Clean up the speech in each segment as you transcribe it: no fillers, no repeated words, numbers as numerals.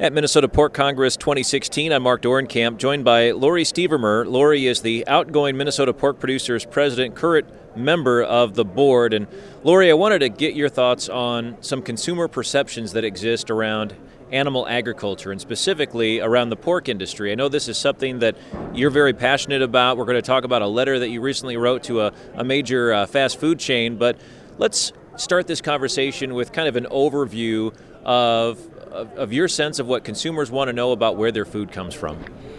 At Minnesota Pork Congress 2016, I'm Mark Dorenkamp, joined by Lori Stevermer. Lori is the outgoing Minnesota Pork Producers President, current member of the board. And Lori, I wanted to get your thoughts on some consumer perceptions that exist around animal agriculture and specifically around the pork industry. I know this is something that you're very passionate about. We're going to talk about a letter that you recently wrote to a major fast food chain, but let's start this conversation with kind of an overview of your sense of what consumers want to know about where their food comes from.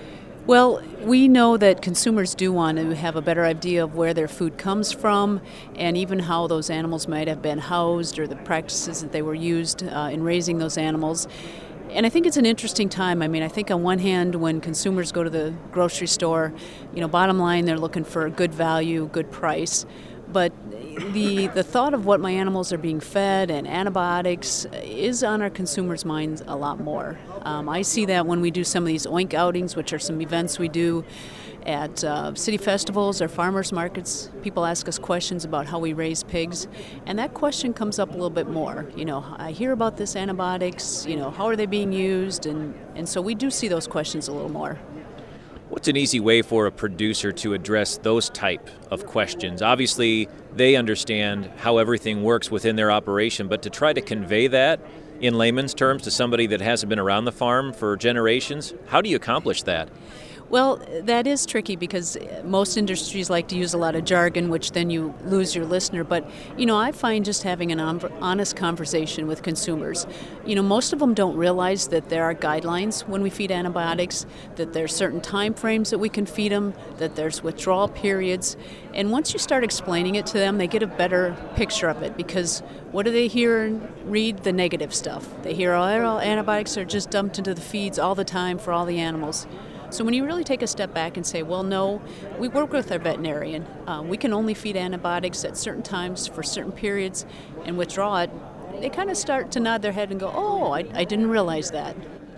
Well, we know that consumers do want to have a better idea of where their food comes from and even how those animals might have been housed or the practices that they were used in raising those animals. And I think it's an interesting time. I mean, I think on one hand, when consumers go to the grocery store, bottom line, they're looking for a good value, good price. But the thought of what my animals are being fed and antibiotics is on our consumers' minds a lot more. I see that when we do some of these oink outings, which are some events we do at city festivals or farmers markets. People ask us questions about how we raise pigs, and that question comes up a little bit more. I hear about this antibiotics, how are they being used? And so we do see those questions a little more. What's an easy way for a producer to address those type of questions? Obviously, they understand how everything works within their operation, but to try to convey that in layman's terms to somebody that hasn't been around the farm for generations, how do you accomplish that? Well, that is tricky because most industries like to use a lot of jargon, which then you lose your listener. But, I find just having an honest conversation with consumers. Most of them don't realize that there are guidelines when we feed antibiotics, that there's certain time frames that we can feed them, that there's withdrawal periods. And once you start explaining it to them, they get a better picture of it because what do they hear and read? The negative stuff. They hear, all antibiotics are just dumped into the feeds all the time for all the animals. So when you really take a step back and say, well, no, we work with our veterinarian. We can only feed antibiotics at certain times for certain periods and withdraw it, they kind of start to nod their head and go, oh, I didn't realize that.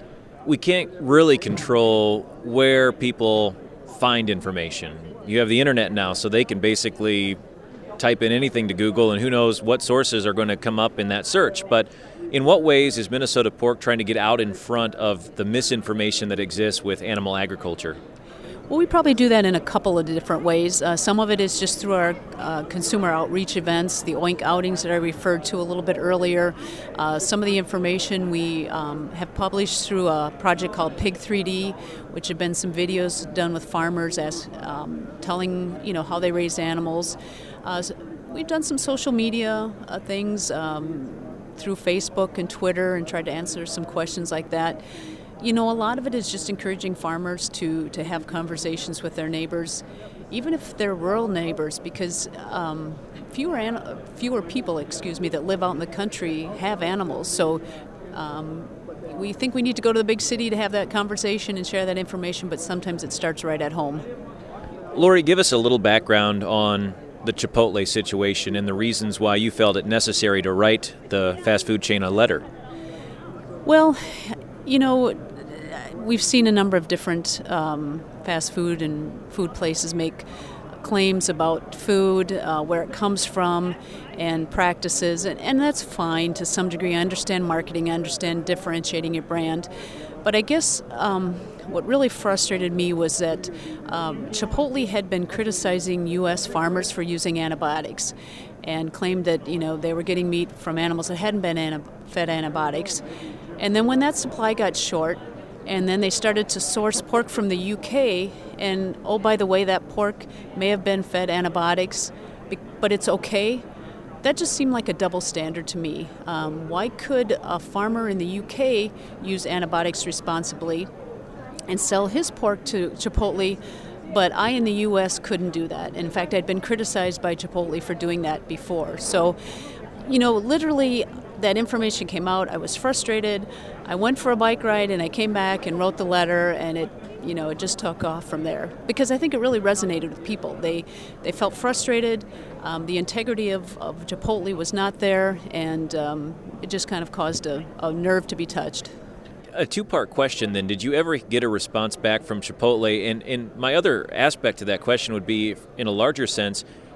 We can't really control where people find information. You have the internet now, so they can basically type in anything to Google, and who knows what sources are going to come up in that search. But in what ways is Minnesota Pork trying to get out in front of the misinformation that exists with animal agriculture? Well, we probably do that in a couple of different ways. Some of it is just through our consumer outreach events, the oink outings that I referred to a little bit earlier. Some of the information we have published through a project called Pig 3D, which have been some videos done with farmers as telling how they raise animals. We've done some social media things through Facebook and Twitter and tried to answer some questions like that. A lot of it is just encouraging farmers to have conversations with their neighbors, even if they're rural neighbors, because fewer people, that live out in the country have animals. So we think we need to go to the big city to have that conversation and share that information, but sometimes it starts right at home. Lori, give us a little background on the Chipotle situation and the reasons why you felt it necessary to write the fast food chain a letter. Well, we've seen a number of different fast food and food places make claims about food, where it comes from, and practices, and that's fine to some degree. I understand marketing, I understand differentiating your brand, but I guess what really frustrated me was that Chipotle had been criticizing U.S. farmers for using antibiotics and claimed that they were getting meat from animals that hadn't been fed antibiotics. And then when that supply got short, and then they started to source pork from the UK, and oh, by the way, that pork may have been fed antibiotics, but it's okay. That just seemed like a double standard to me. Why could a farmer in the UK use antibiotics responsibly and sell his pork to Chipotle, but I in the U.S. couldn't do that? In fact, I'd been criticized by Chipotle for doing that before. So, literally, that information came out. I was frustrated. I went for a bike ride, and I came back and wrote the letter, and it just took off from there. Because I think it really resonated with people. They felt frustrated. The integrity of Chipotle was not there, and it just kind of caused a nerve to be touched. A two-part question then. Did you ever get a response back from Chipotle? And my other aspect to that question would be, in a larger sense,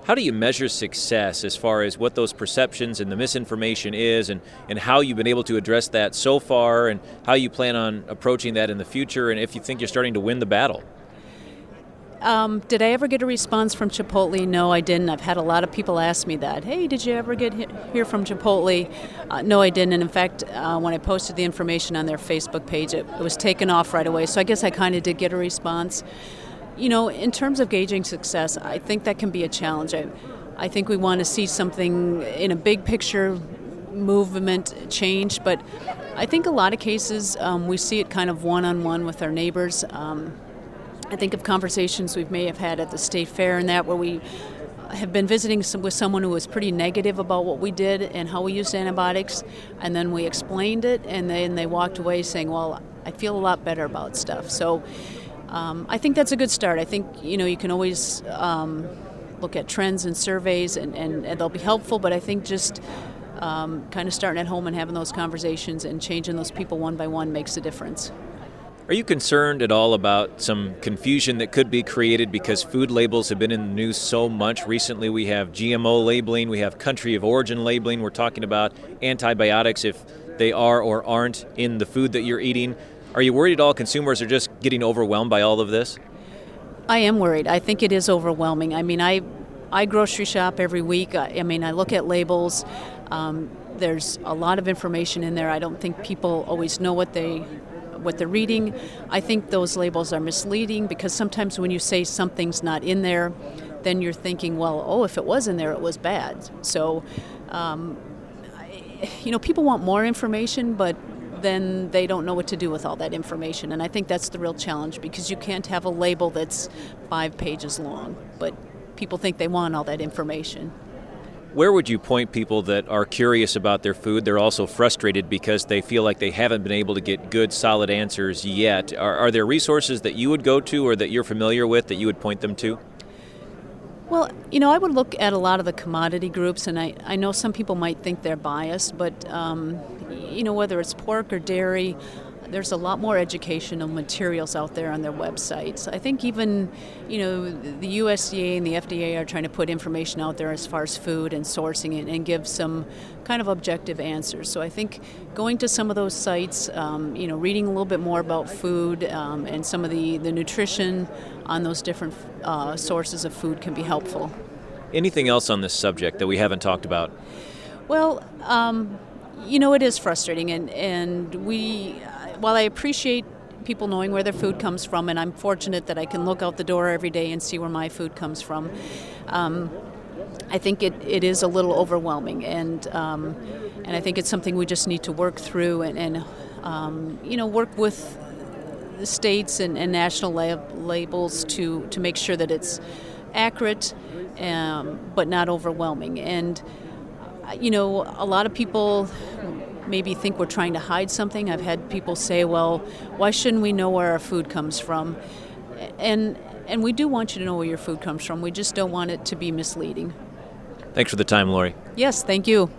How do you measure success as far as what those perceptions and the misinformation is, and how you've been able to address that so far, and how you plan on approaching that in the future, and if you think you're starting to win the battle? Did I ever get a response from Chipotle? No, I didn't. I've had a lot of people ask me that. Hey, did you ever hear from Chipotle? No, I didn't. And in fact, when I posted the information on their Facebook page, it was taken off right away. So I guess I kind of did get a response. In terms of gauging success, I think that can be a challenge. I think we want to see something in a big picture movement change, but I think a lot of cases we see it kind of one-on-one with our neighbors. I think of conversations we may have had at the state fair and that, where we have been visiting with someone who was pretty negative about what we did and how we used antibiotics, and then we explained it, and then they walked away saying, well, I feel a lot better about stuff. So I think that's a good start. I think, you can always look at trends and surveys, and they'll be helpful, but I think just kind of starting at home and having those conversations and changing those people one by one makes a difference. Are you concerned at all about some confusion that could be created because food labels have been in the news so much? Recently we have GMO labeling, we have country of origin labeling, we're talking about antibiotics if they are or aren't in the food that you're eating. Are you worried at all consumers are just getting overwhelmed by all of this? I am worried. I think it is overwhelming. I mean, I grocery shop every week. I look at labels. There's a lot of information in there. I don't think people always know what they're reading. I think those labels are misleading because sometimes when you say something's not in there, then you're thinking, well, if it was in there, it was bad. So, people want more information, but then they don't know what to do with all that information. And I think that's the real challenge, because you can't have a label that's 5 pages long, but people think they want all that information. Where would you point people that are curious about their food? They're also frustrated because they feel like they haven't been able to get good, solid answers yet. Are there resources that you would go to or that you're familiar with that you would point them to? Well, I would look at a lot of the commodity groups, and I know some people might think they're biased, but, whether it's pork or dairy, there's a lot more educational materials out there on their websites. I think even, the USDA and the FDA are trying to put information out there as far as food and sourcing it and give some kind of objective answers. So I think going to some of those sites, reading a little bit more about food and some of the nutrition on those different sources of food can be helpful. Anything else on this subject that we haven't talked about? Well, it is frustrating, and while I appreciate people knowing where their food comes from, and I'm fortunate that I can look out the door every day and see where my food comes from, I think it is a little overwhelming, and I think it's something we just need to work through and work with the states and national labels to make sure that it's accurate, but not overwhelming. And a lot of people maybe think we're trying to hide something. I've had people say, well, why shouldn't we know where our food comes from? And we do want you to know where your food comes from. We just don't want it to be misleading. Thanks for the time, Lori. Yes, thank you.